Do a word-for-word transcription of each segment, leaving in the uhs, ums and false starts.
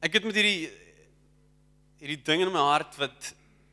Ek het met hierdie hierdie ding in my hart wat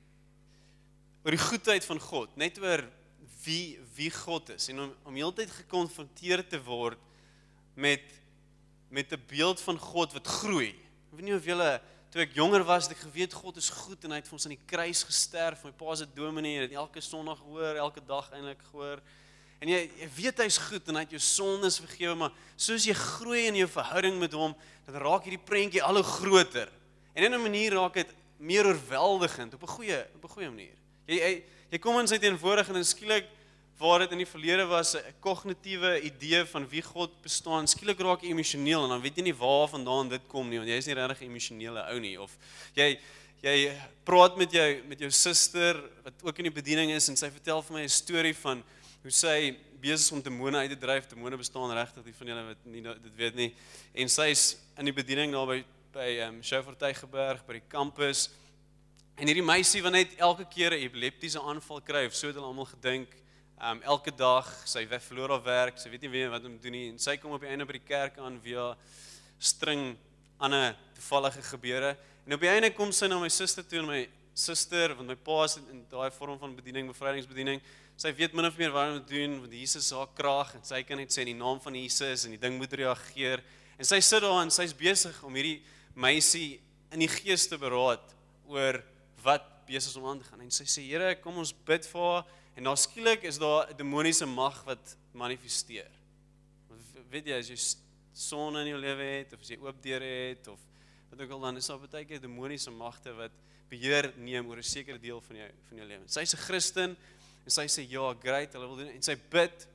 oor die goedheid van God, net oor wie wie God is en om om heeltyd gekonfronteer te word met met 'n beeld van God wat groei. Ek weet nie of julle toe ek jonger was, het ek geweet God is goed en hy het vir ons aan die kruis gesterf. My pa se dominee het elke Sondag gehoor, elke dag eintlik gehoor. En jy, jy weet hy's goed en hy het jou sondes vergewe, maar soos jy groei in jou verhouding met hom, dan raak hierdie prentjie al hoe groter. En in 'n manier raak dit meer oorweldigend op 'n goeie op 'n goeie manier. Jy jy, jy kom in sy teenwoordigheid en skielik waar dit in die verlede was 'n kognitiewe idee van wie God bestaan, skielik raak jy emosioneel en dan weet jy nie waar vandaan dit kom nie, want jy is nie regtig 'n emosionele ou nie, of jy jy praat met jou met jou suster wat ook in die bediening is en sy vertel vir my 'n storie van hoe sy besig is om demone uit te dryf. Demone bestaan regtig, die van julle wat nie dit weet nie. En sy is in die bediening daar by by ehm um, Schouwveld by die kampus. En hierdie meisie wat net elke keer 'n epileptiese aanval kry, of so het hulle almal gedink. Um, elke dag, sy verloor haar werk, sy weet nie weer wat om doen nie, en sy kom op die einde by die kerk aan via string ander toevallige gebeure, en op die einde kom sy na my suster toe, en my suster, want my pa is in daai vorm van bediening, bevrydingsbediening, sy weet min of meer wat om te doen, want Jesus is haar krag, en sy kan net sê in die naam van Jesus, en die ding moet reageer, en sy sit daar, en sy is besig om hierdie meisie in die gees te beraad, oor wat besig is om aan te gaan, en sy sê, Here, kom ons bid vir haar, en daar skielik is daar 'n demoniese mag wat manifesteer. Weet jy, as jy son in jou lewe het, of as jy oop deure het, of wat ook al, dan is daar baie keer demoniese magte wat beheer neem oor 'n sekere deel van jou van jou lewe. Sy is 'n Christen en sy sê ja, great, hulle wil doen en sy bid.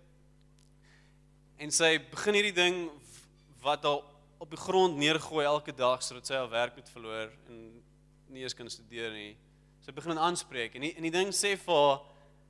En sy begin hierdie ding wat haar op die grond neergooi elke dag sodat sy haar werk moet verloor en nie eens kan studeer nie. Sy begin dit aanspreek en die, en die ding sê vir haar,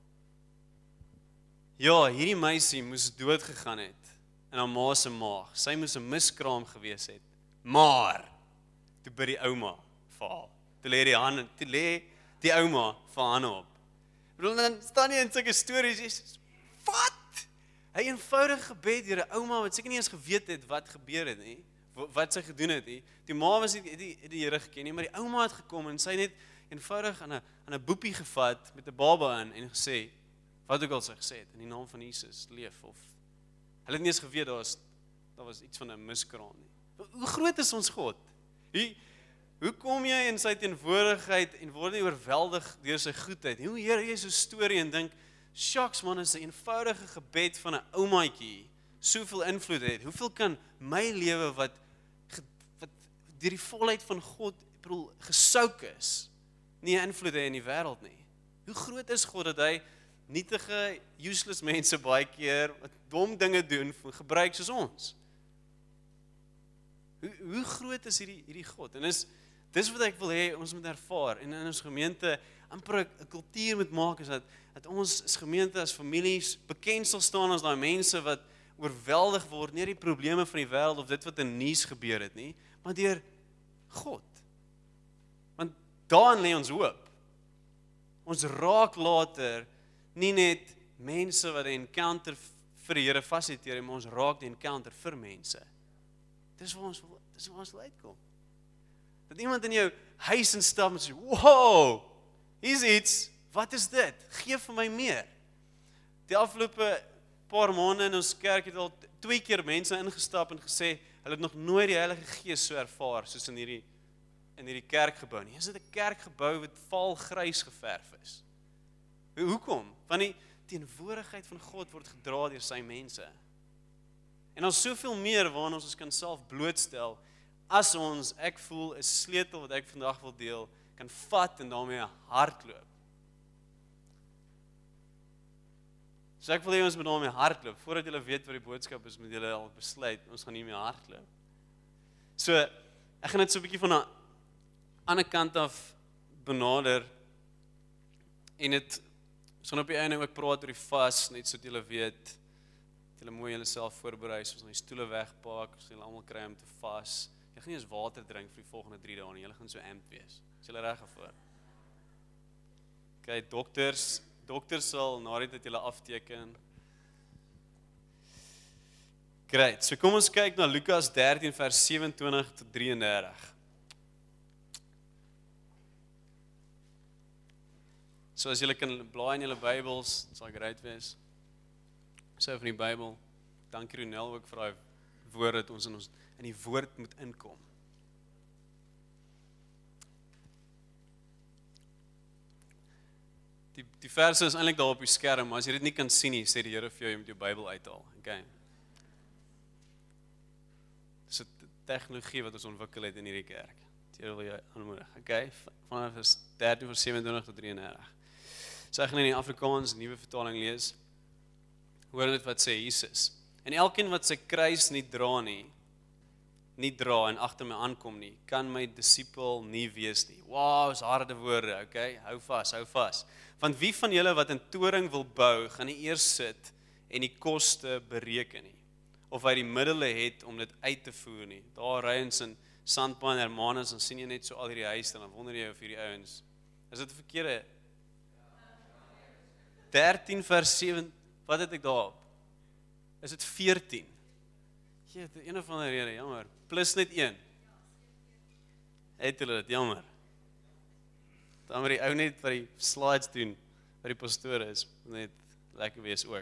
ja, hierdie meisie moes dood gegaan het in haar ma se maag. Sy moes 'n miskraam gewees het. Maar toe by die ouma vir haar. Toe lê die hande, toe lê die ouma vir hande op. Ek bedoel, dan staan jy in sulke stories, jy sê, wat? Hy eenvoudig gebed deur 'n ouma wat seker nie eens geweet het wat gebeur het nie, wat sy gedoen het nie. Die ma was nie die die, die Here geken nie, maar die ouma het gekom en sy net eenvoudig aan 'n aan 'n boepie gevat met 'n baba in en gesê, wat ook al sy gesê het, in die naam van Jesus, leef, of, hulle het nie eens geweet, daar was, daar was iets van 'n miskraam nie. Hoe groot is ons God? Hoe, hoe kom jy in sy teenwoordigheid en word jy oorweldig deur sy goedheid? Hoe hoor jy so 'n storie en dink, shucks man, is 'n eenvoudige gebed van 'n oumaatjie, soveel invloed het, hoeveel kan my lewe wat, wat deur die volheid van God, ek bedoel, gesouk is, nie 'n invloed hê in die wêreld nie? Hoe groot is God, dat hy nietige, useless mense baie keer, wat dom dinge doen, gebruik soos ons. Hoe, hoe groot is hierdie, hierdie God? En is, dis wat ek wil hê, ons moet ervaar, en in ons gemeente, amper 'n kultuur moet maak, is dat, dat ons as gemeente, as families, bekend sal staan as daai mense wat oorweldig word, nie die probleme van die wêreld, of dit wat in nuus gebeur het nie, maar deur God. Want daarin lê ons hoop. Ons raak later, nie net mense wat die encounter vir die Here fasiliteer, maar ons raak die encounter vir mense. Dis waar ons, dis waar ons wil uitkom. Dat iemand in jou huis instap en sê, wow, hier's iets, wat is dit? Geef vir my meer. Die afgelope paar maande in ons kerk het al twee keer mense ingestap en gesê, hulle het nog nooit die Heilige Gees so ervaar, soos in hierdie, in hierdie kerkgebou nie. Is dit 'n kerkgebou wat vaal grys geverf is? Hoekom? Want die teenwoordigheid van God word gedra deur sy mense. En ons soveel meer waarna ons ons kan self blootstel, as ons, ek voel, 'n sleutel wat ek vandag wil deel, kan vat en daarmee hardloop. So ek wil hê ons moet daarmee hardloop. Voordat julle weet wat die boodskap is, moet julle al besluit, ons gaan nie meer hardloop. So, ek gaan dit so 'n bietjie van 'n ander kant af benader, en dit ons gaan op die einde ook praat oor die vas, net so dat julle weet, dat julle mooi julle self voorberei, soos ons die stoele wegpak, soos julle almal kry om te vas. Jy gaan nie eens water drink vir die volgende drie dae nie, julle gaan so amped wees. Is julle reg daarvoor? Okay, dokters, dokters sal na dit dat julle afteken. Great, so kom ons kyk na Lukas dertien vers sewe en twintig tot drie en dertig. So as julle kan blaai in julle Bybels, dit sal great wees. So van die Bybel. Dankie Ronel ook vir daai woord dat ons in ons in die woord moet inkom. Die die verse is eintlik daar op die skerm, maar as jy dit nie kan sien nie, sê die Here vir jou jy moet jou Bybel uithaal. Okay. Dis 'n tegnologie wat ons ontwikkel het in hierdie kerk. Die Here wil jou aanmoedig. Okay, vanaf vers dertien vers sewenentwintig tot drieëndertig. So ek gaan in die Afrikaans nuwe vertaling lees. Hoor net wat sê Jesus. En elkeen wat sy kruis nie dra nie, nie dra en agter my aankom nie, kan my disipel nie wees nie. Wow, is harde woorde, okay? Hou vas, hou vas. Want wie van julle wat 'n toring wil bou, gaan nie eers sit en die koste bereken nie, of hy die middele het om dit uit te voer nie. Daar ry ons in Sandpa en Hermanus, dan sien jy net so al hierdie huise, en dan wonder jy of hierdie ouens, is dit 'n verkeerde? dertien vers sewe, wat het ek daarop? Is dit veertien? Gee, dit een of ander rede, jammer. Plus net een. Het hulle dit, jammer. Dan moet die ou net wat die slides doen, wat die pastoor is, net lekker wees ook.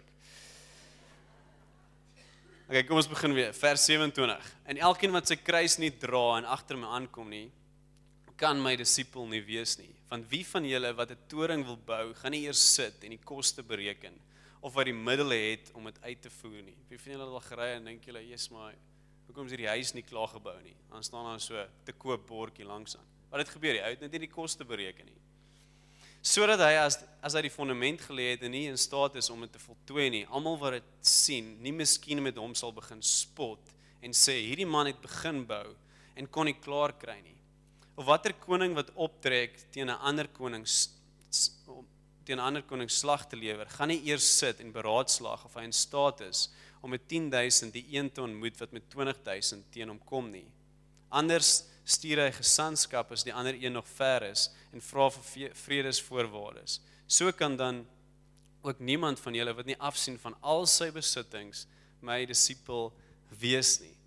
Ok, kom ons begin weer, vers sewenentwintig. En elkeen wat sy kruis nie dra en agter my aankom nie, kan my disipel nie wees nie. Want wie van julle wat 'n toring wil bou, gaan nie eers sit en die koste bereken, of wat die middele het om dit uit te voer nie. Wie van julle het al gery en dink julle, "Jesus, maar hoekom is hierdie huis nie klaar gebou nie?" Dan staan daar so te koop bordjie langs aan. Wat het gebeur? Hy het net nie die koste bereken nie. Sodat hy as as hy die fondament gelê het en nie in staat is om dit te voltooi nie, almal wat dit sien, nie miskien met hom sal begin spot en sê, "Hierdie man het begin bou en kon nie klaar kry nie." Of watter koning wat optrek teen 'n ander koning teen 'n ander koning slag te lewer, gaan nie eers sit en beraadslaag of hy in staat is om met tien duisend die een te ontmoet wat met twintig duisend teen hom kom nie. Anders stuur hy gesandskap as die ander een nog ver is en vra vir vredesvoorwaardes. So kan dan ook niemand van julle wat nie afsien van al sy besittings my disipel wees nie.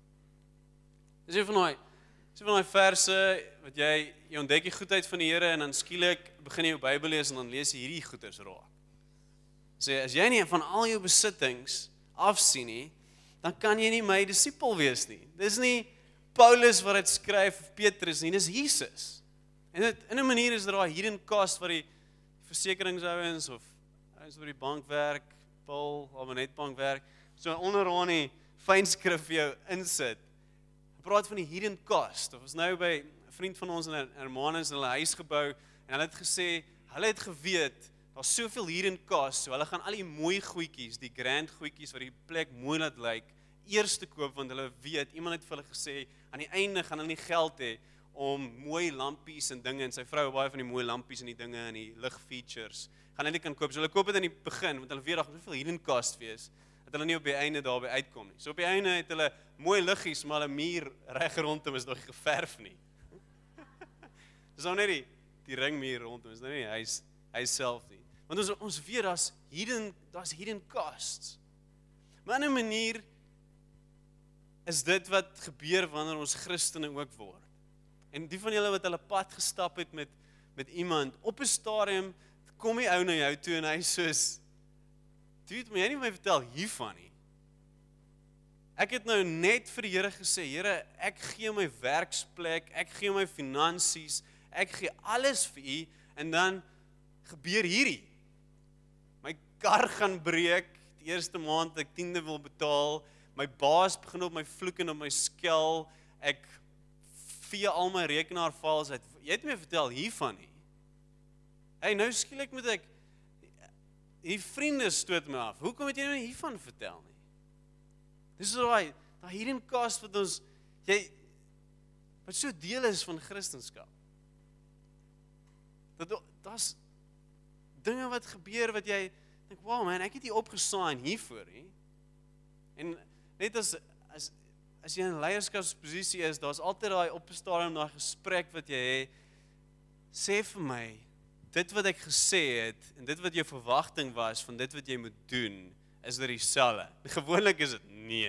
Dis een van daai So van die verse, wat jy, jy ontdek die goedheid van die Here en dan skielik begin jy jou Bybel lees en dan lees jy hierdie goeders raak. So as jy nie van al jou besittings afsien nie, dan kan jy nie my disipel wees nie. Dis nie Paulus wat dit skryf of Petrus nie, dis Jesus. En dit, in 'n manier is dit daai hidden cost wat die versekeringsouens of ouens wat die bank werk, Paul, of net bank werk, so onderaan die fynskrif vir jou insit. Praat van die hidden cost. Of ons nou by 'n vriend van ons in Hermanus in hulle huis gebou en hulle het gesê, hulle het geweet, daar's soveel hidden cost, so hulle gaan al die mooi goedjies, die grand goedjies wat die plek mooi laat lyk, eers te koop, want hulle weet, iemand het vir hulle gesê, aan die einde gaan hulle nie geld hê om mooi lampies en dinge, en sy vrou baie van die mooi lampies en die dinge en die ligfeatures, gaan hulle nie kan koop, so hulle koop dit in die begin, want hulle weet, daar gaan soveel hidden cost wees, dat hulle nie op die einde daarby uitkom nie. So op die einde het hulle mooi liggies, maar 'n muur reg rondom is nog nie geverf nie. Dis nou net die, die ringmuur rondom, is nou nie hy hy self nie. Want ons ons weet daar's hidden daar's hidden costs. Maar 'n manier is dit wat gebeur wanneer ons Christene ook word. En die van julle wat hulle pad gestap het met met iemand op 'n stadium kom die ou na jou toe en hy soos Dude, moet jy nie my vertel hiervan nie. Ek het nou net vir die Here gesê, Here, ek gee my werksplek, ek gee my finansies, ek gee alles vir U, en dan gebeur hierdie. My kar gaan breek, die eerste maand ek tiende wil betaal, my baas begin op my vloek en op my skel, ek vee al my rekenaarfiles uit. Jy het my vertel hiervan nie. Hey, nou skielik moet ek die vriende stoot my af. Hoekom het jy nou hiervan vertel nie? Dis so daai, daai hidden cost wat ons, jy, wat so deel is van Christendom. Dat daar's dinge wat gebeur wat jy dink, wow man, ek het hier opgesaai hiervoor nie. En net as as as jy in 'n leierskapsposisie is, daar's altyd daai op 'n stadium daai gesprek wat jy het, sê vir my, dit wat ek gesê het, en dit wat jou verwagting was, van dit wat jy moet doen, is dit dieselfde. Gewoonlik is dit nee.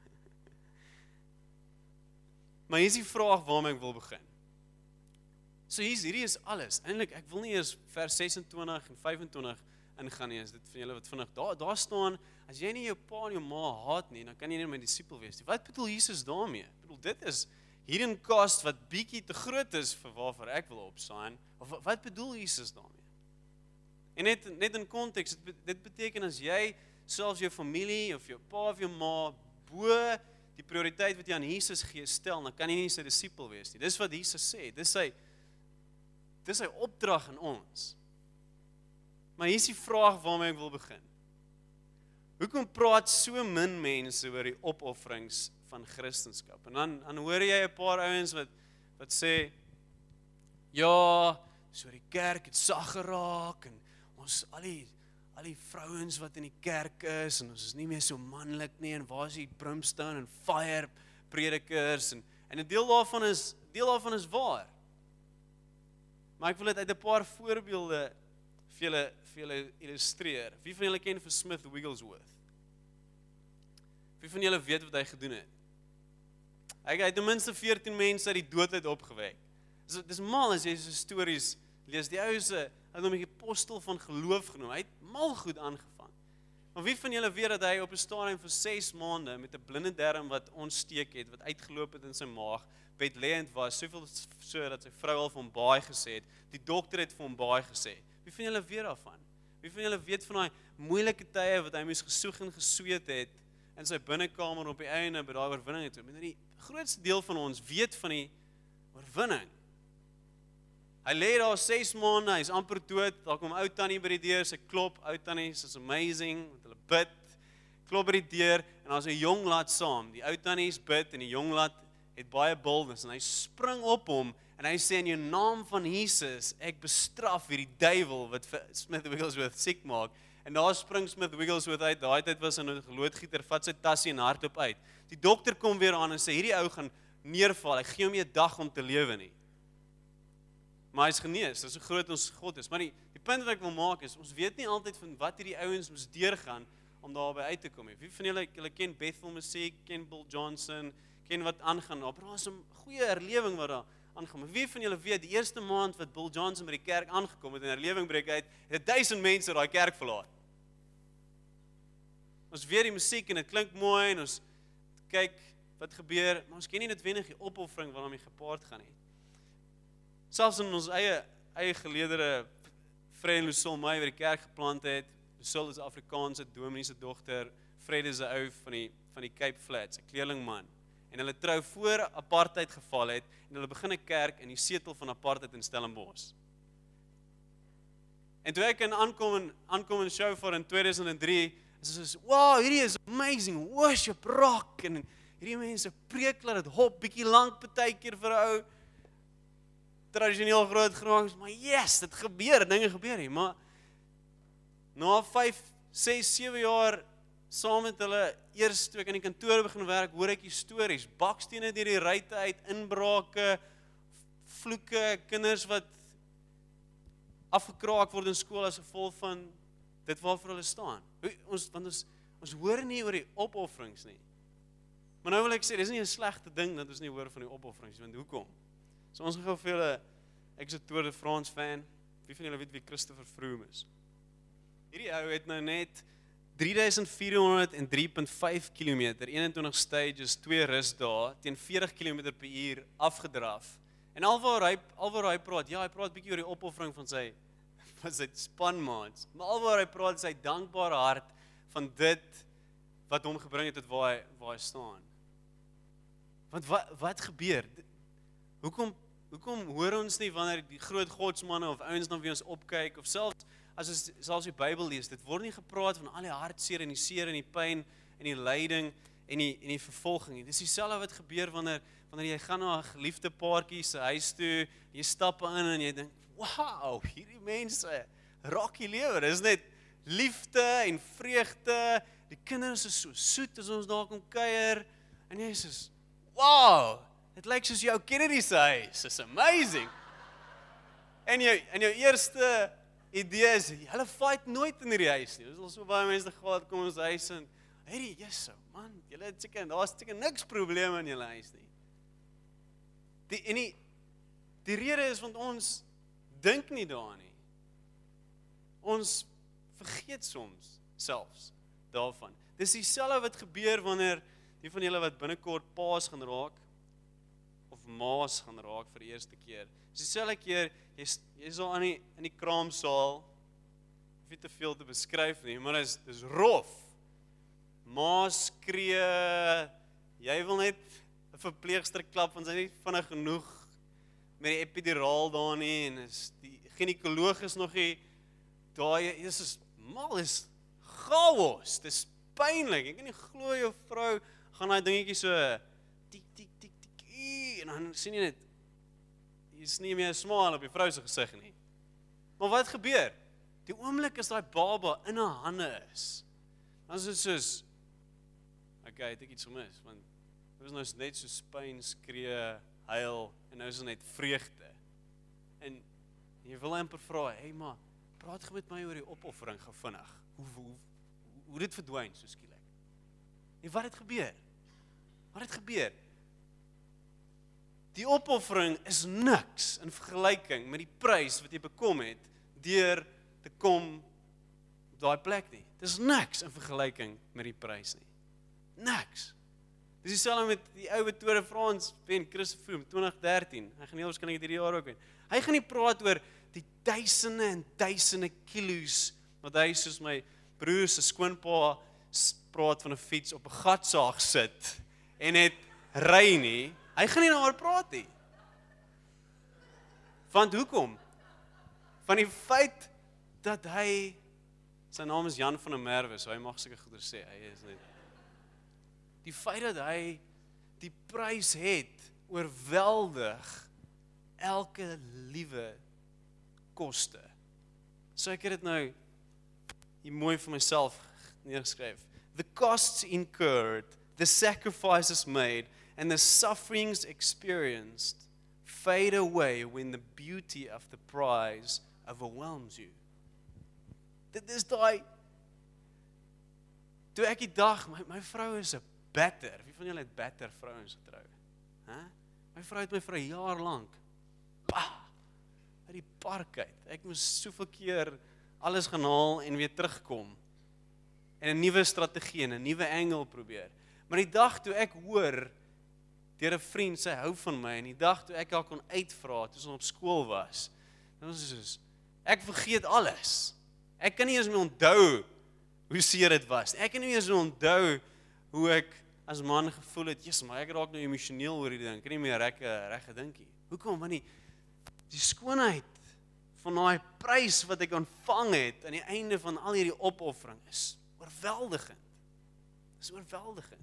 Maar hier is die vraag waarmee ek wil begin. So hier's, hierdie is alles. Eintlik, ek wil nie eers vers ses en twintig en vyf en twintig ingaan nie, as dit van julle wat vinnig, daar, daar staan, as jy nie jou pa en jou ma haat nie, dan kan jy nie my disipel wees nie. Wat bedoel Jesus daarmee? Ek bedoel, dit is hidden cost wat bietjie te groot is vir waarvoor ek wil opstaan, of wat bedoel Jesus daarmee? En net, net in konteks, dit beteken as jy selfs jou familie, of jou pa of jou ma, bo die prioriteit wat jy aan Jesus gee stel, dan kan jy nie sy disipel wees nie. Dis wat Jesus sê, dis sy, dis sy opdrag aan ons. Maar hier is die vraag waarmee ek wil begin. Hoekom praat so min mense oor die opofferings van Christendom? En dan, dan hoor jy 'n paar ouens wat, wat sê, ja, so die kerk het sag geraak, en ons, al die, al die vrouens wat in die kerk is, en ons is nie meer so manlik nie, en waar is die brimstone en fire predikers, en, en 'n deel daarvan is, deel daarvan is waar. Maar ek wil dit uit 'n paar voorbeelde vir julle, vir julle illustreer. Wie van julle ken vir Smith Wigglesworth? Wie van julle weet wat hy gedoen het? Hy het ten minste veertien mense uit die dood uit opgewek. Dis, dis mal as jy so stories lees. Die ou se, hy het hom die apostel van geloof genoem. Hy het mal goed aangevang. Maar wie van julle weet dat hy op 'n stadium vir ses maande met 'n blinde darm wat ontsteek het, wat uitgeloop het in sy maag, bedlêend was, soveel so dat sy vrou al vir hom baie gesê het, die dokter het vir hom baie gesê. Wie van julle weet daarvan? Wie van julle weet van daai moeilike tye wat hy moes gesoeg en gesweet het in sy binnekamer op die einde by daai oorwinning het? Maar die grootste deel van ons weet van die oorwinning. Hy lê daar ses maande, hy's amper dood, daar kom ou tannie by die deur, sy klop, ou tannie is amazing, met hulle bid, klop by die deur, en daar's 'n jong lad saam. Die ou tannie's bid en die jong lad het baie boldness, en hy spring op hom, en hy sê in die naam van Jesus, ek bestraf hierdie duiwel wat Smith Wigglesworth siek maak. En daar spring Smith Wigglesworth uit, daai tyd was hy 'n geloodgieter, vat sy tassie en hardloop uit. Die dokter kom weer aan en sê, hierdie ou gaan neerval, ek gee hom nie 'n dag om te lewe nie. Maar hy's genees, dis hoe groot ons God is. Maar die, die punt wat ek wil maak is, ons weet nie altyd van wat hierdie ouens moes deurgaan, om daarby uit te kom. Wie van julle, julle ken Bethel musiek, ken Bill Johnson, ken wat aangaan, daar is 'n goeie herlewing wat daar aangaan. Maar wie van julle weet, die eerste maand wat Bill Johnson by die kerk aangekom het en herlewing breek uit, het duisend mense daai kerk verlaat. Ons weet die musiek en dit klink mooi en ons kyk wat gebeur, maar ons ken nie noodwendig die opoffering wat daarmee gepaard gaan nie. Selfs in ons eie eie geleedere Fred Lucille May wat die kerk geplant het, Lucille is 'n Afrikaanse dominee se dogter, Fred is 'n ou van die van die Cape Flats, 'n kleerlingman. En hulle trou voor apartheid geval het en hulle begin 'n kerk in die setel van apartheid in Stellenbosch. En toe ek in aankom en aankom in show vir in twee duisend drie, is dit so, wow, hierdie is amazing, worship rock, en hierdie mense preek dat dit hop bietjie lank partykeer vir 'n ou tradisioneel groot geraak, maar yes, dit gebeur, dinge gebeur nie, maar na vyf, ses, sewe jaar saam met hulle, eers toe ek in die kantoor begin werk, hoor ek die stories, bakstene deur die ruitte uit, inbrake, vloeke, kinders wat afgekraak word in skool as gevolg van dit waarvoor hulle staan. Ons, want ons, ons hoor nie oor die opofferings nie. Maar nou wil ek sê, dis nie 'n slegte ding dat ons nie hoor van die opofferings, want hoekom? So ons gaan gou vir julle, ek is 'n Tour de France fan, wie van julle weet wie Christopher Froome is? Hierdie ou het nou net drie duisend vier honderd drie komma vyf kilometer, eenentwintig stages, twee rusdae, teen veertig kilometer per uur afgedraf. En alwaar hy, alwaar hy praat, ja, hy praat bietjie oor die opoffering van sy, van sy spanmaats, maar alwaar hy praat, sy dankbare hart van dit, wat hom gebring het tot waar hy, waar hy staan. Want wat, wat gebeur? Hoekom, hoekom hoor ons nie wanneer die groot godsmanne of ouens na wie ons opkyk, of selfs as ons selfs die Bybel lees, dit word nie gepraat van al die hartseer en die seer en die pyn en die lyding en die, en die vervolging nie. Dis dieselfde wat gebeur wanneer, wanneer jy gaan na 'n geliefde paartjie se huis toe, jy stap in en jy dink, wow, hierdie mense, rock die lewe, dis net liefde en vreugde, die kinders is so soet as ons daar kom kuier, en jy sê, wow, dit lyk soos jou Kennedy se huis, it's amazing. En jou, en jou eerste idee is, hulle fight nooit in hierdie huis nie. Dis al so baie mense gehad, kom ons huis en, hierdie, yes, man, julle het seker, daar is seker niks probleme in julle huis nie. Die, en die, Die rede is want ons dink nie daaraan nie. Ons vergeet soms selfs daarvan. Dis dieselfde wat gebeur wanneer die van julle wat binnekort paas gaan raak of maas gaan raak vir die eerste keer. Dis dieselfde keer jy's jy's al in die in die kraamsaal, hoef nie te veel te beskryf nie, maar dis dis rof. Maas skree, jy wil net 'n verpleegster klap want sy is nie vinnig genoeg met die epiduraal daar nie en is die ginekoloog is nog nie daar, is is mal is chaos, dis pynlik. Ek kan nie glo jou vrou gaan daai dingetjie so tik tik tik tik en dan sien jy net jy's nie meer 'n smile op die vrou se gesig nie. Maar wat gebeur? Die oomblik as daai baba in haar hande is, dan is dit soos okay, het ek iets gemis want dit was nou net so pyn, skree, huil en nou is dit net vreugde. En jy wil amper vra, hey maar, praat gou met my oor die opoffering gou vinnig. Hoe hoe hoe dit verdwyn so skielik. En wat het gebeur? Wat het gebeur? Die opoffering is niks in vergelyking met die prys wat jy bekom het deur te kom op daai plek nie. Dis niks in vergelyking met die prys nie. Niks. Dis dieselfde met die ou wat Tour de France wen, Chris Froome, twintig dertien. Hy gaan nie waarskynlik hierdie jaar ook wen. Hy gaan nie praat oor die duisende en duisende kilos wat hy soos my broer se skoonpa praat van 'n fiets op 'n gatsaag sit en net ry nie. Hy gaan nie daaroor praat nie. Want hoekom? Van die feit dat hy, sy naam is Jan van der Merwe, so hy mag seker goeie sê, hy is net. Die feit dat hy die prys het, oorweldig elke liewe koste. So ek het dit nou hier mooi vir myself neergeskryf. The costs incurred, the sacrifices made, and the sufferings experienced fade away when the beauty of the prize overwhelms you. Dit is daai, toe ek die dag, my, my vrou is 'n batter, wie van julle het batter vrouens getrou? Huh? My vrou het my vir 'n jaar lank, pa, uit die park uit, ek moes soveel keer alles gaan haal en weer terugkom, en 'n nuwe strategie en 'n nuwe angle probeer. Maar die dag toe ek hoor, deur 'n vriend, sy hou van my, en die dag toe ek haar kon uitvra, toe ons op skool was, dan was dit soos, ek vergeet alles. Ek kan nie eens meer onthou hoe seer dit was. Ek kan nie eens meer onthou hoe ek as man gevoel het, Jesus, maar ek raak nou emosioneel oor die ding, ek kan nie meer reg reg gedink nie. Hoekom? Want die, die skoonheid van daai prys wat ek ontvang het aan die einde van al hierdie opoffering is oorweldigend. Is oorweldigend.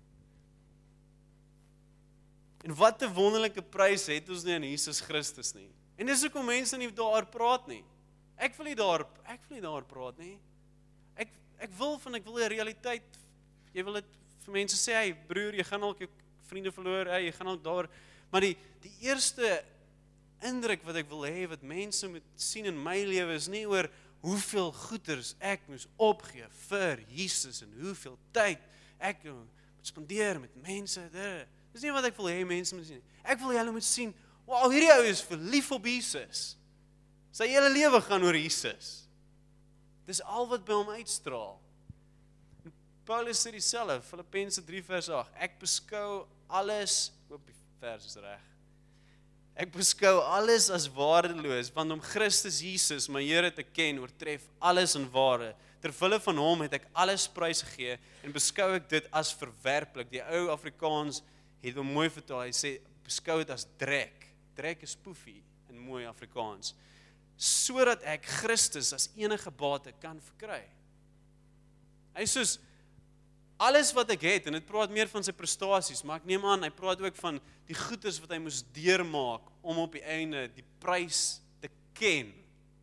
En wat 'n wonderlike prys het ons nie in Jesus Christus nie. En dis hoekom mense nie daaroor praat nie. Ek wil nie daar ek wil nie daaroor praat nie. Ek ek wil van ek wil 'n realiteit. Jy wil dit vir mense sê, hey broer, jy gaan dalk jou vriende verloor, hey, jy gaan dalk daar, maar die die eerste indruk wat ek wil hê wat mense moet sien in my lewe is nie oor hoeveel goeders ek moes opgee vir Jesus en hoeveel tyd ek moet spandeer met mense. Dit is nie wat ek wil hê mense moet sien. Ek wil julle moet sien, wow, hierdie ou is verlief op Jesus. Sy hele lewe gaan oor Jesus. Dis al wat by hom uitstraal. En Paulus sê dieselfde, Filippense drie vers agt. Ek beskou alles, hoop die vers is reg. Ek beskou alles as waardeloos, want om Christus Jesus, my Here te ken, oortref alles in waarde. Terwille van hom het ek alles prys gegee en beskou ek dit as verwerplik. Die ou Afrikaans het hom mooi vertaal. Hy sê beskou dit as drek. Drek is poefie in mooi Afrikaans. Sodat ek Christus as enige bate kan verkry. Hy sê soos alles wat ek het, en dit praat meer van sy prestasies, maar ek neem aan, hy praat ook van die goedes wat hy moes deurmaak om op die einde die prys te ken.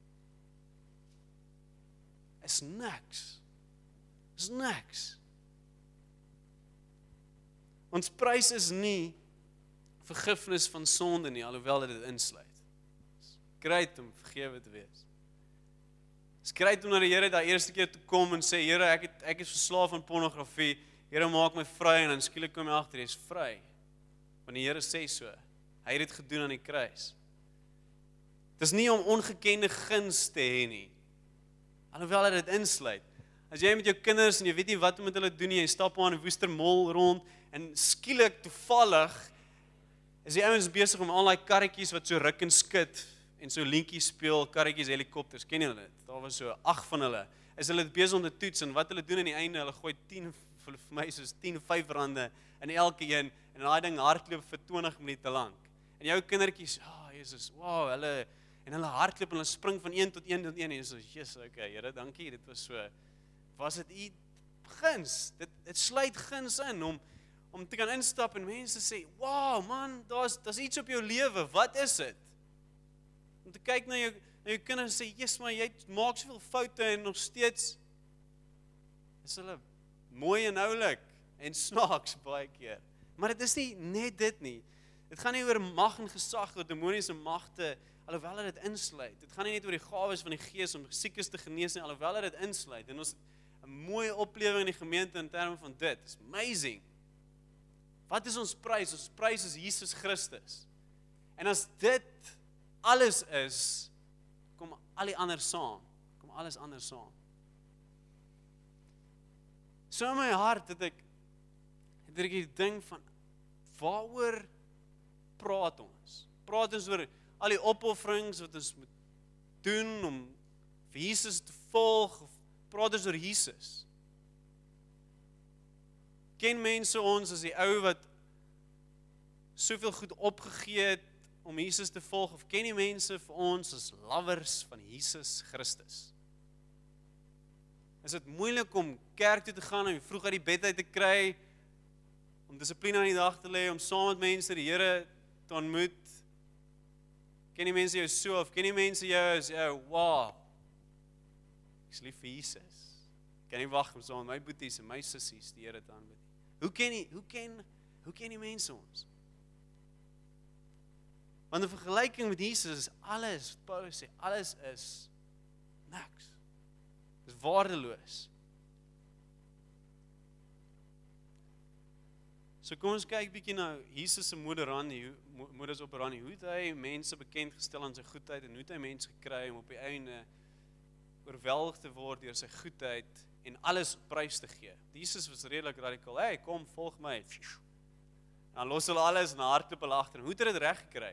Is niks. Is niks. Ons prys is nie vergifnis van sonde nie, alhoewel dit insluit. Dis great om vergewe te wees. Dis great om na die Here daai eerste keer te kom en sê, Here, ek het ek is verslaaf aan pornografie. Here, maak my vry, en dan skielik kom jy agter, jy is vry. Want die Here sê so. Hy het dit gedoen aan die kruis. Dis nie om ongekende guns te hê nie. Alhoewel dit insluit. As jy met jou kinders en jy weet nie wat om met hulle doen nie, jy stap aan 'n woestermol rond en skielik toevallig is die ouens besig om al daai karretjies wat so ruk en skud en so lientjies speel, karretjies, helikopters, ken julle dit? Daar was so ag van hulle. Is hulle besig om te toets en wat hulle doen aan die einde, hulle gooi tien vir my soos tien vyf rande in elke een en daai ding hardloop vir twintig minute lank. En jou kindertjies, ah, oh, Jesus, wow, hulle en hulle hardloop en hulle spring van een tot een tot een en so, Jesus, okay, Here, dankie, dit was so. Was dit u guns? Dit dit sluit guns in om om te kan instap en mense sê, "Wow, man, daar's daar's iets op jou lewe. Wat is dit?" Om te kyk na jou na jou kinders en sê, "Jesus, maar jy maak soveel foute en nog steeds is hulle mooi en oulik en snaaks baie keer." Maar dit is nie net dit nie. Dit gaan nie oor mag en gesag, oor demoniese magte, alhoewel dit insluit. Dit gaan nie net oor die gawes van die Gees om siekes te genees nie, alhoewel dit insluit. En ons 'n mooi oplewing in die gemeente in terme van dit. It's amazing. Wat is ons prys? Ons prys is Jesus Christus. En as dit alles is, kom al die ander saam. Kom alles anders saam. So in my hart het ek het ek die ding van waaroor praat ons? Praat ons oor al die opofferings wat ons moet doen om vir Jesus te volg, of praat ons oor Jesus? Ken mense ons as die ou wat soveel goed opgegee het om Jesus te volg, of ken die mense vir ons as lovers van Jesus Christus? Is dit moeilik om kerk toe te gaan en vroeg uit die bed uit te kry, om dissipline aan die dag te lê, om saam met mense die Here te ontmoet? Ken die mense jou so, of ken die mense jou as, jou, wow, ek is lief vir Jesus. Ek kan nie wag om saam met my boeties en my sissies die Here te aanbid. Hoe ken die, hoe ken, hoe ken die mense ons? Want in vergelyking met Jesus is alles, Paulus sê, alles is niks. Dis waardeloos. So kom ons kyk bietjie na Jesus se moderanie, modus operandi. Hoe het hy mense bekend gestel aan sy goedheid en hoe het hy mense gekry om op die einde oorweldig te word deur sy goedheid en alles prys te gee. Jesus was redelik radikaal. Hey, kom, volg my. Dan los hulle alles en hardloop hulle agter. Hoe het hy dit reg gekry?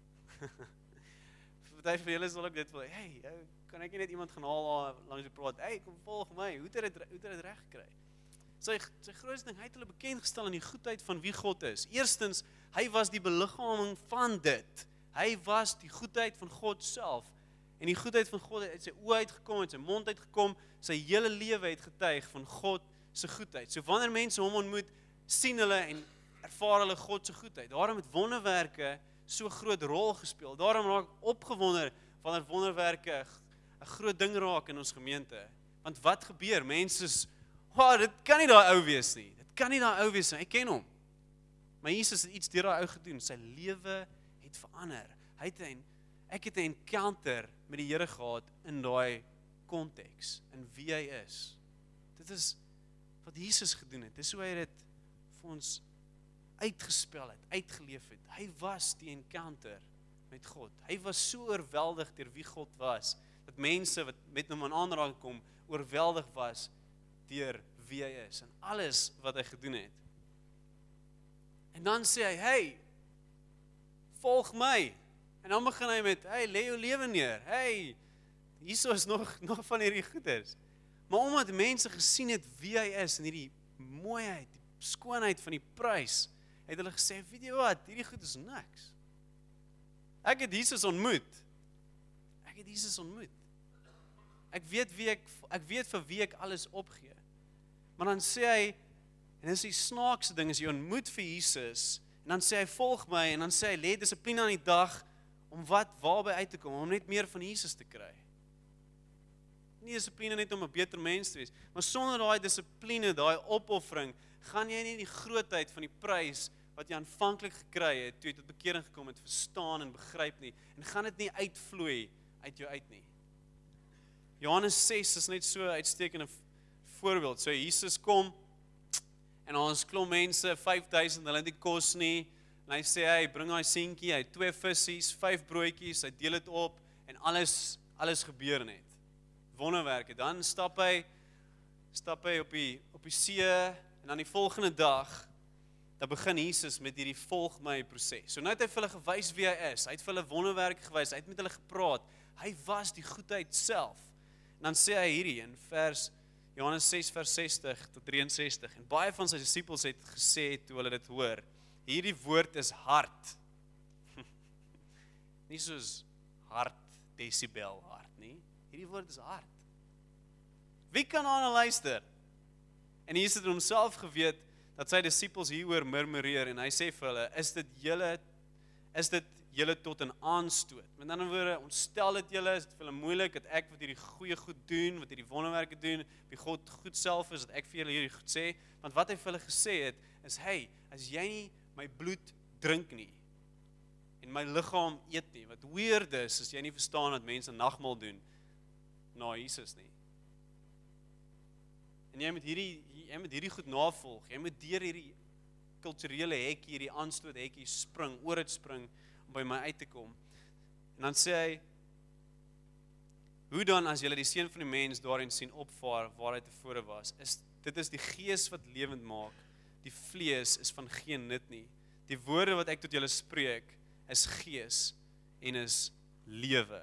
Party van julle sal ook dit wil. Hey, kan ek net iemand gaan haal langs die praat? Hey, kom volg my. Hoe het hy dit hoe het hy dit reg gekry? Sy sy grootste ding, hy het hulle bekend gestel aan die goedheid van wie God is. Eerstens, hy was die beliggaaming van dit. Hy was die goedheid van God self. En die goedheid van God het uit sy oë uitgekom, uit sy mond uitgekom, sy hele lewe het getuig van God se goedheid. So wanneer mense hom ontmoet, sien hulle en ervaar hulle God se goedheid. Daarom het wonderwerke so groot rol gespeel. Daarom raak ek opgewonder wanneer wonderwerke 'n groot ding raak in ons gemeente. Want wat gebeur? Mense is, "Wow, dit kan nie daai ou wees nie. Dit kan nie daai ou wees nie. Ek ken hom." Maar Jesus het iets deur daai ou gedoen. Sy lewe het verander. Hy het 'n ek het 'n encounter met die Here gehad in daai konteks, in wie hy is. Dit is wat Jesus gedoen het. Dis hoe hy dit vir ons uitgespel het, uitgeleef het. Hy was die encounter met God. Hy was so oorweldig deur wie God was, dat mense wat met hom in aanraking kom, oorweldig was deur wie hy is en alles wat hy gedoen het. En dan sê hy, hey, volg my. En dan begin hy met, hey, lê jou lewe neer. Hey, hierso is nog, nog van hierdie goeders. Maar omdat mense gesien het wie hy is, en hierdie mooiheid, die skoonheid van die prys, het hulle gesê, weet jy wat, hierdie goed is niks. Ek het Jesus ontmoet. Ek het Jesus ontmoet. Ek weet wie ek, ek weet vir wie ek alles opgee. Maar dan sê hy, en dis die snaakse ding, is jy ontmoet vir Jesus, en dan sê hy, volg my, en dan sê hy, lê dissipline aan die dag, om wat, waarby uit te kom, om net meer van Jesus te kry. Nie dissipline net om 'n beter mens te wees, maar sonder daai dissipline, daai opoffering, gaan jy nie die grootheid van die prys, wat jy aanvanklik gekry het, toe jy tot bekering gekom het, verstaan en begryp nie, en gaan dit nie uitvloei uit jou uit nie. Johannes ses is net so 'n uitstekende voorbeeld. So Jesus kom, en ons klomp mense, vyf duisend, hulle het nie kos nie, en hy sê, hy bring hy seentjie, hy het twee vissies, vyf broodjies, hy deel dit op, en alles alles gebeur net. Wonderwerke. Dan stap hy stap hy op die op die see en dan die volgende dag dan begin Jesus met hierdie volg my proses. So nou het hy vir hulle gewys wie hy is. Hy het vir hulle wonderwerke gewys. Hy het met hulle gepraat. Hy was die goedheid self. En dan sê hy hierdie in vers Johannes ses vers sestig tot drieënsestig. En baie van sy disippels het gesê toe hulle dit hoor, hierdie woord is hard. Nie soos hard, decibel hard nie. Hierdie woord is hard. Wie kan daarna luister? En Jesus het homself geweet dat sy disippels hieroor murmureer en hy sê vir hulle, is dit julle is dit julle tot 'n aanstoot? Met ander woorde, ontstel dit julle, is dit vir julle moeilik dat ek wat hierdie goeie goed doen, wat hierdie wonderwerke doen, wie God goed self is, dat ek vir julle hierdie goed sê? Want wat hy vir hulle gesê het, is hey, as jy nie my bloed drink nie en my liggaam eet nie, wat weird is, as jy nie verstaan dat mense nagmaal doen na Jesus nie. En jy moet hierdie jy moet hierdie goed navolg. Jy moet deur hierdie kulturele hekkie, hierdie aanstoot hekkie spring, oor dit spring om by my uit te kom. En dan sê hy, hoe dan as julle die seun van die mens daarin sien opvaar waar hy tevore was? Is dit is die gees wat lewend maak. Die vlees is van geen nut nie. Die woorde wat ek tot julle spreek is gees en is lewe.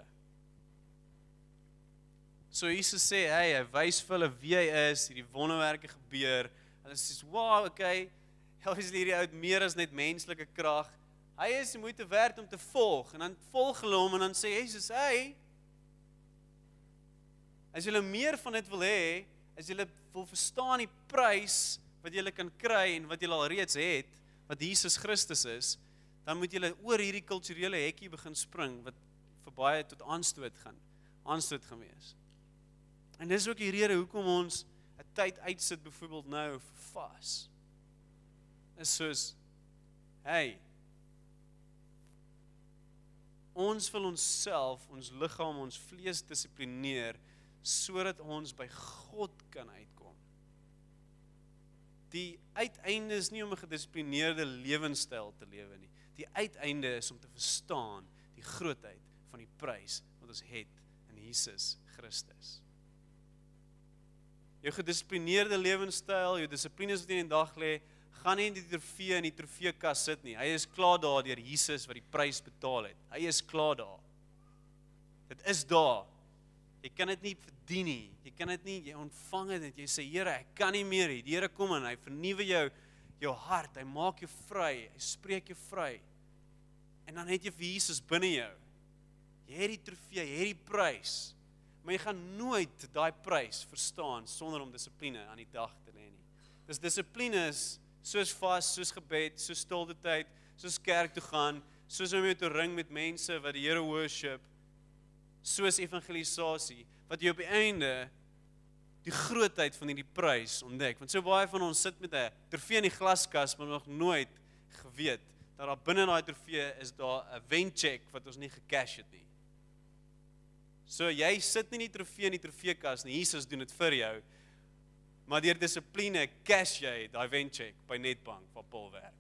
So Jesus sê, hey, hy wys vir hulle wie hy is, hierdie wonderwerke gebeur. Hulle sê, wow, okay, obviously hierdie ou het meer as net menslike krag. Hy is die moeite werd om te volg. En dan volg hulle hom en dan sê Jesus, hey, as julle meer van dit wil hê, as julle wil verstaan die prys wat julle kan kry en wat julle al reeds het, wat Jesus Christus is, dan moet julle oor hierdie kulturele hekkie begin spring, wat vir baie tot aanstoot gaan, aanstoot gaan wees. En dis ook die rede hoekom ons 'n tyd uitsit byvoorbeeld nou vir vas. Is soos, hey, ons wil onsself, ons liggaam, ons vlees dissiplineer, sodat ons by God kan uitkom. Die uiteinde is nie om 'n gedissiplineerde lewenstyl te lewe nie. Die uiteinde is om te verstaan die grootheid van die prys wat ons het in Jesus Christus. Jou gedissiplineerde lewenstyl, jou dissiplines wat in die dag lê, gaan nie in die trofee in die trofeekas sit nie. Hy is klaar daar deur Jesus wat die prys betaal het. Hy is klaar daar. Dit is daar. Jy kan dit nie verdien nie. Jy kan dit nie, jy ontvang dit net. Jy sê, Here, ek kan nie meer nie. Die Here kom en hy vernuwe jou jou hart. Hy maak jou vry. Hy spreek jou vry. En dan het jy vir Jesus binne jou. Jy het die trofee, jy het die prys. Maar jy gaan nooit daai prys verstaan sonder om dissipline aan die dag te lê nie. Dis dissipline is soos vas, soos gebed, soos stilte tyd, soos kerk toe gaan, soos om jou te ring met mense wat die Here worship, soos evangelisasie, wat jy op die einde die grootheid van hierdie prys ontdek. Want so baie van ons sit met 'n trofee in die glaskas, maar nog nooit geweet dat daar binne daai trofee is daar 'n wencheck wat ons nie gecash het nie. So jy sit nie die trofee in die trofeekas nie, Jesus doen dit vir jou. Maar deur dissipline cash jy daai wencheck by Netbank waar Paul werk.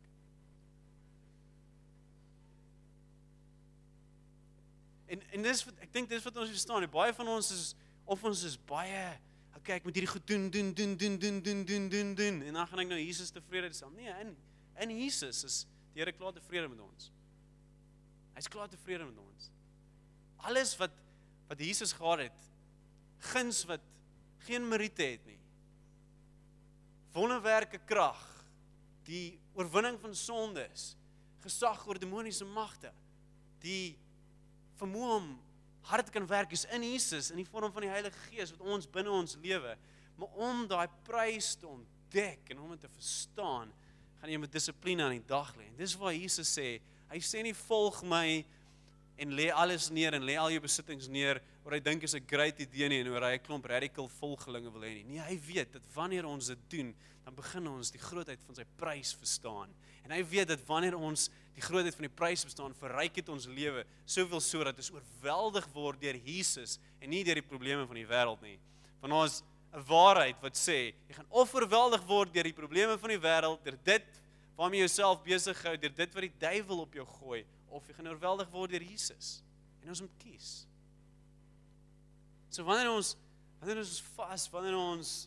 En en dis wat ek dink dis wat ons verstaan. Baie van ons is of ons is baie, okay, ek moet hierdie goed doen, doen, doen, doen, doen, doen, doen, doen, doen. En dan gaan ek nou Jesus tevrede stel. Nee, in in Jesus is die Here klaar tevrede met ons. Hy's klaar tevrede met ons. Alles wat wat Jesus gehad het, guns wat geen meriete het nie. Wonderwerke krag, die oorwinning van sondes, gesag oor demoniese magte, die vermoë om hard kan werk is in Jesus, in die vorm van die Heilige Gees wat ons binne ons lewe, maar om daai prys te ontdek en om dit te verstaan, gaan jy met dissipline aan die dag lê. En dis waar Jesus sê, hy sê nie volg my en lê alles neer en lê al jou besittings neer, oor hy dink is 'n great idee nie en oor hy 'n klomp radical volgelinge wil hê nie. Nee, hy weet dat wanneer ons dit doen, dan begin ons die grootheid van sy prys verstaan. En hy weet dat wanneer ons die grootheid van die prys verstaan, verryk dit ons lewe soveel so dat ons oorweldig word deur Jesus en nie deur die probleme van die wêreld nie. Want ons 'n waarheid wat sê, jy gaan of oorweldig word deur die probleme van die wêreld, deur dit waarmee jy jouself besig hou, deur dit wat die duiwel op jou gooi, of jy gaan oorweldig word deur Jesus. En ons moet kies. So wanneer ons wanneer ons vas, wanneer ons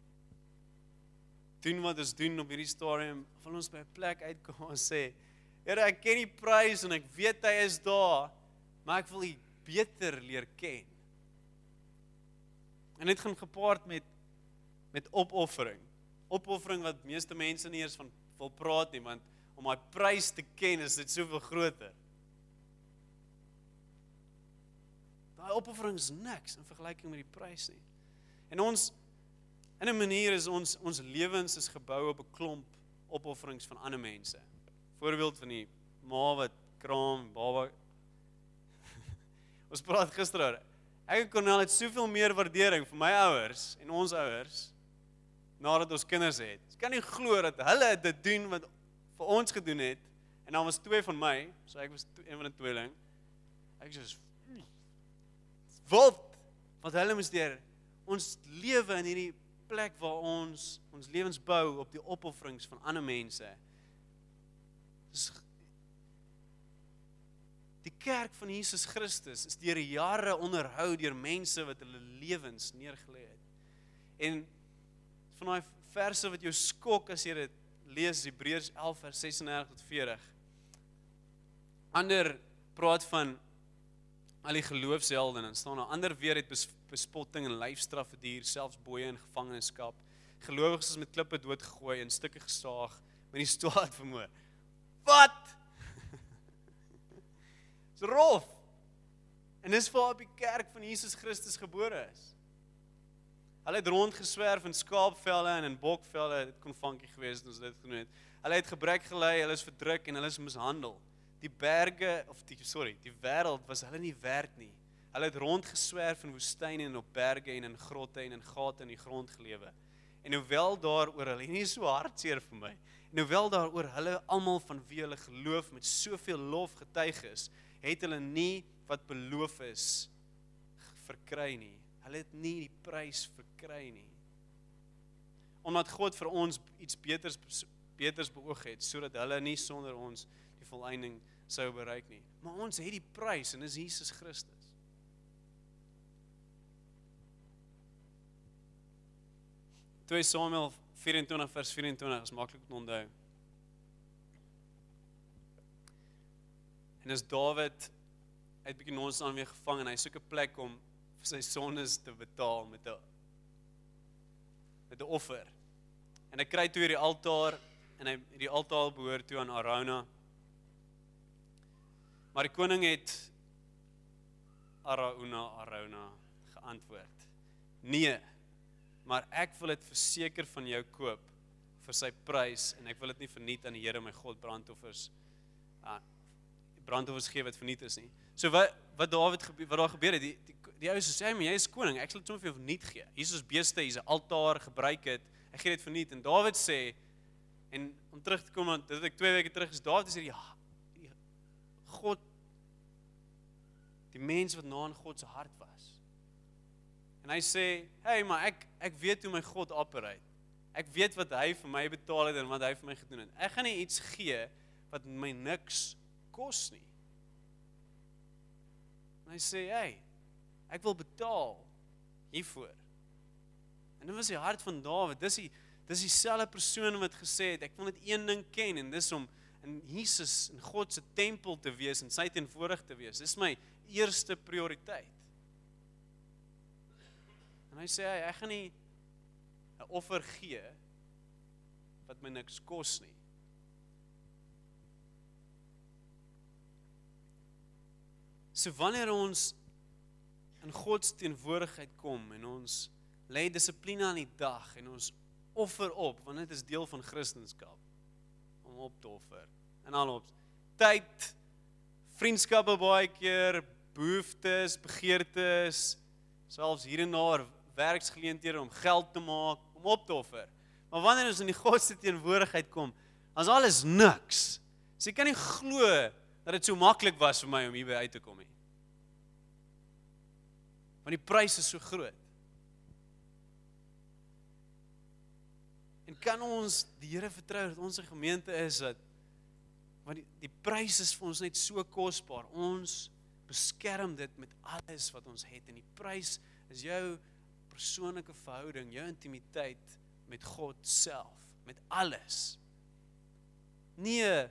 doen wat ons doen op hierdie stadium, wil ons by 'n plek uitkom en sê, Here, ek ken die prys en ek weet hy is daar, maar ek wil U beter leer ken. En dit gaan gepaard met met opoffering. Opoffering wat meeste mense nie eers van wil praat nie, want om daai prys te ken is dit soveel groter. Daai opoffering is niks in vergelyking met die prys nie. En ons in 'n manier is ons ons lewens is gebou op 'n klomp opofferings van ander mense. Voorbeeld van die ma wat kraam, baba. Ons praat gister oor. Ek en Cornel het soveel meer waardering vir my ouers en ons ouers nadat ons kinders het. Ek kan nie glo dat hulle dit doen wat vir ons gedoen het. En dan was twee van my, so ek was een van die tweeling. Ek sê wat wat hulle moes deur. Ons lewe in hierdie plek waar ons ons lewens bou op die opofferings van ander mense. Die kerk van Jesus Christus is deur jare onderhou deur mense wat hulle lewens neergelê het. En van daai verse wat jou skok as jy dit lees, Hebreërs elf vers ses en dertig tot veertig. Ander praat van al die geloofshelde en staan 'n ander weer het bespotting en lyfstraf verduur, selfs booie in gevangenskap. Gelowiges is met klippe doodgegooi en stukke gesaag met die swaard vermoor. Wat? Dis rof. En dis waar op die kerk van Jesus Christus gebore is. Hulle het rondgeswerf in skaapvelle en in bokvelle, dit kon funky gewees het as dit genoem het. Hulle het gebrek gelei, hulle is verdruk en hulle is mishandel. Die berge of die sorry, die wêreld was hulle nie werd nie. Hulle het rondgeswerf in woestyne en op berge en in grotte en in gate in die grond gelewe. En hoewel daaroor hulle nie so hartseer vir my. En hoewel daaroor hulle almal van wie hulle geloof met soveel lof getuig is, het hulle nie wat beloof is verkry nie. Hulle het nie die prys verkry nie. Omdat God vir ons iets beters beters beoog het, sodat hulle nie sonder ons die volëinding sou bereik nie. Maar ons het die prys en dis Jesus Christus. twee Samuel vyf-en-twintig vers vyf-en-twintig is maklik om te onthou. En as Dawid uit bietjie nonsens weer gevang en hy soek 'n plek om vir sy sondes te betaal met 'n met 'n offer. En hy kry toe hierdie altaar en hy die altaar behoort toe aan Arauna. Maar die koning het Arauna Arauna geantwoord. Nee, maar ek wil dit verseker van jou koop vir sy prys en ek wil dit nie verniet aan die Here my God brandoffers uh, brandoffers gee wat verniet is nie. So wat wat Dawid wat daar gebeur het, die die, die ou sê hy, maar jy is koning, ek sal dit sommer vir jou verniet gee. Hier is ons beeste, hier is 'n altaar, gebruik dit. Ek gee dit verniet en Dawid sê en om terug te kom want dit het ek twee weke terug is Dawid sê die, die God die mens wat na in God se hart was. En hy sê, hey, maar ek ek weet hoe my God operate. Ek weet wat hy vir my betaal het en wat hy vir my gedoen het. Ek gaan nie iets gee wat my niks kos nie. En hy sê, hey, ek wil betaal hiervoor. En dit was die hart van Dawid. Dis die dis dieselfde persoon wat gesê het, ek wil net een ding ken en dis om in Jesus in God se tempel te wees en sy teenwoordig te wees. Dis my eerste prioriteit. En hy sê, hy, ek gaan nie 'n offer gee wat my niks kos nie. So wanneer ons in God se teenwoordigheid kom en ons lê dissipline aan die dag en ons offer op, want dit is deel van Christendom om op te offer. En al op tyd, vriendskappe baie keer, behoeftes, begeertes, selfs hier en daar werksgeleenthede om geld te maak, om op te offer. Maar wanneer ons in die God se teenwoordigheid kom, dan is alles niks. So jy kan nie glo dat dit so maklik was vir my om hierby uit te kom nie. Want die prys is so groot. En kan ons die Here vertrou dat ons 'n gemeente is wat want die, die prys is vir ons net so kosbaar. Ons beskerm dit met alles wat ons het en die prys is jou persoonlike verhouding, jou intimiteit met God self, met alles. Nie 'n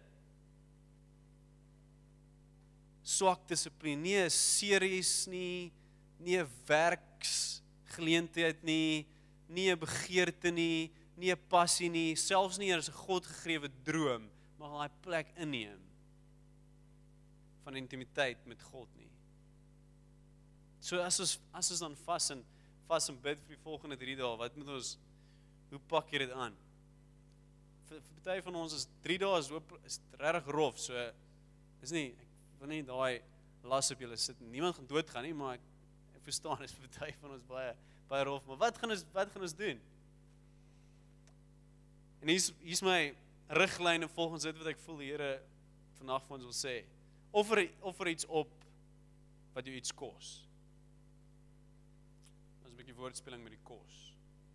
swak dissipline, nie 'n series nie, nie 'n werksgeleentheid nie, nie 'n begeerte nie, nie 'n passie nie, selfs nie as 'n God gegrewe droom, mag daai plek inneem van intimiteit met God nie. So as ons as ons dan vas en vas en bid vir die volgende drie dae, wat moet ons hoe pak jy dit aan? Vir, vir party van ons is drie dae is hoop is regtig rof, so is nie ek wil nie daai las op julle sit. Niemand gaan doodgaan nie, maar ek, ek verstaan is vir party van ons baie baie rof, maar wat gaan ons wat gaan ons doen? En hier's hier's my riglyne volgens dit wat ek voel die Here vandag vir ons wil sê. Offer offer iets op wat jou iets kos. Ons 'n bietjie woordspeling met die kos.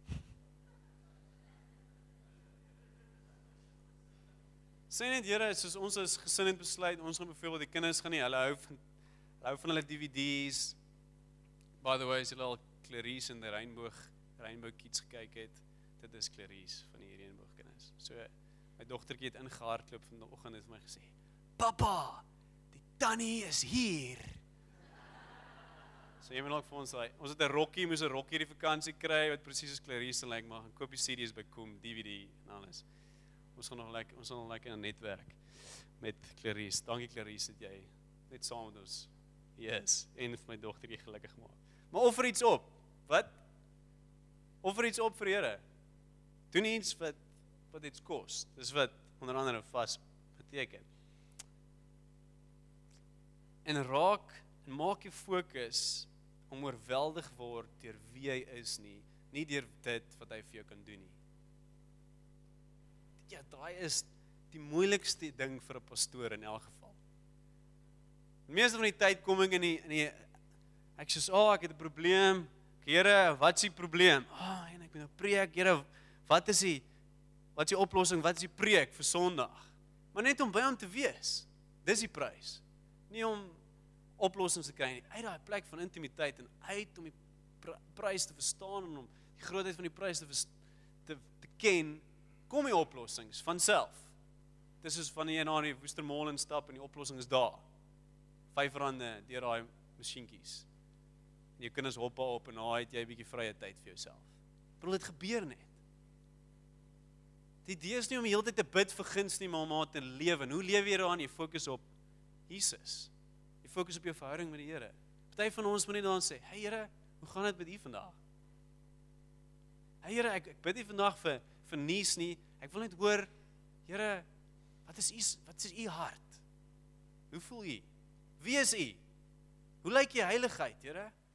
Sê net Here, soos ons as gesin het besluit, ons gaan byvoorbeeld die kinders gaan nie, hulle hou van hulle hou van hulle D V D's. By the way, as julle al Clarice en die Rainbow Rainbow Kids gekyk het, dit is Clarice van die Rainbow kinders. So my dogtertjie het ingehardloop vanoggend en het vir my gesê: "Pappa, die tannie is hier." So jy moet ook vir ons daai, ons het 'n rokkie, moes 'n rokkie hierdie vakansie kry wat presies soos Clarice lyk, maar gaan koop die C D's by Koem, D V D en alles. Ons gaan nog lekker, ons gaan nog lekker in 'n netwerk met Clarice. Dankie Clarice dat jy net saam met ons hier is en vir my dogtertjie gelukkig maak. Maar offer iets op. Wat? Offer iets op vir Here. Doen iets wat wat iets kos. Dis wat onder andere vas beteken. En raak en maak jou fokus om oorweldig word deur wie hy is nie, nie deur dit wat hy vir jou kan doen nie. Ja, daai is die moeilikste ding vir 'n pastoor in elk geval. Die meeste van die tyd kom ek in die, in die ek sê, "Oh, ek het 'n probleem. Here, wat is die probleem?" "Ah, oh, en ek moet nou preek. Here, wat is die wat is die oplossing? Wat is die preek vir Sondag?" Maar net om by hom te wees. Dis die prys. Nie om oplossings te kry nie. Uit daai plek van intimiteit en uit om die prys te verstaan en om die grootheid van die prys te te, te ken, kom die oplossings van self. Dis soos wanneer jy na die Woestermall instap en die oplossing is daar. Vyf rande deur daai masjienkies. En jou kinders hop op en daar het jy 'n bietjie vrye tyd vir jouself. Bro, dit gebeur net. Die idee is nie om die hele tyd te bid vir guns nie, maar om maar te lewe. Hoe lewe jy daaraan? Jy fokus op Jesus. Jy fokus op jou verhouding met die Here. Party van ons moet net dan sê, "Hey Here, hoe gaan dit met U vandag?" "Hey Here, ek ek bid nie vandag vir vir nuus nie. Ek wil net hoor, Here, wat is U wat is U hart? Hoe voel U? Wie is U? Hoe lyk U heiligheid, Here?"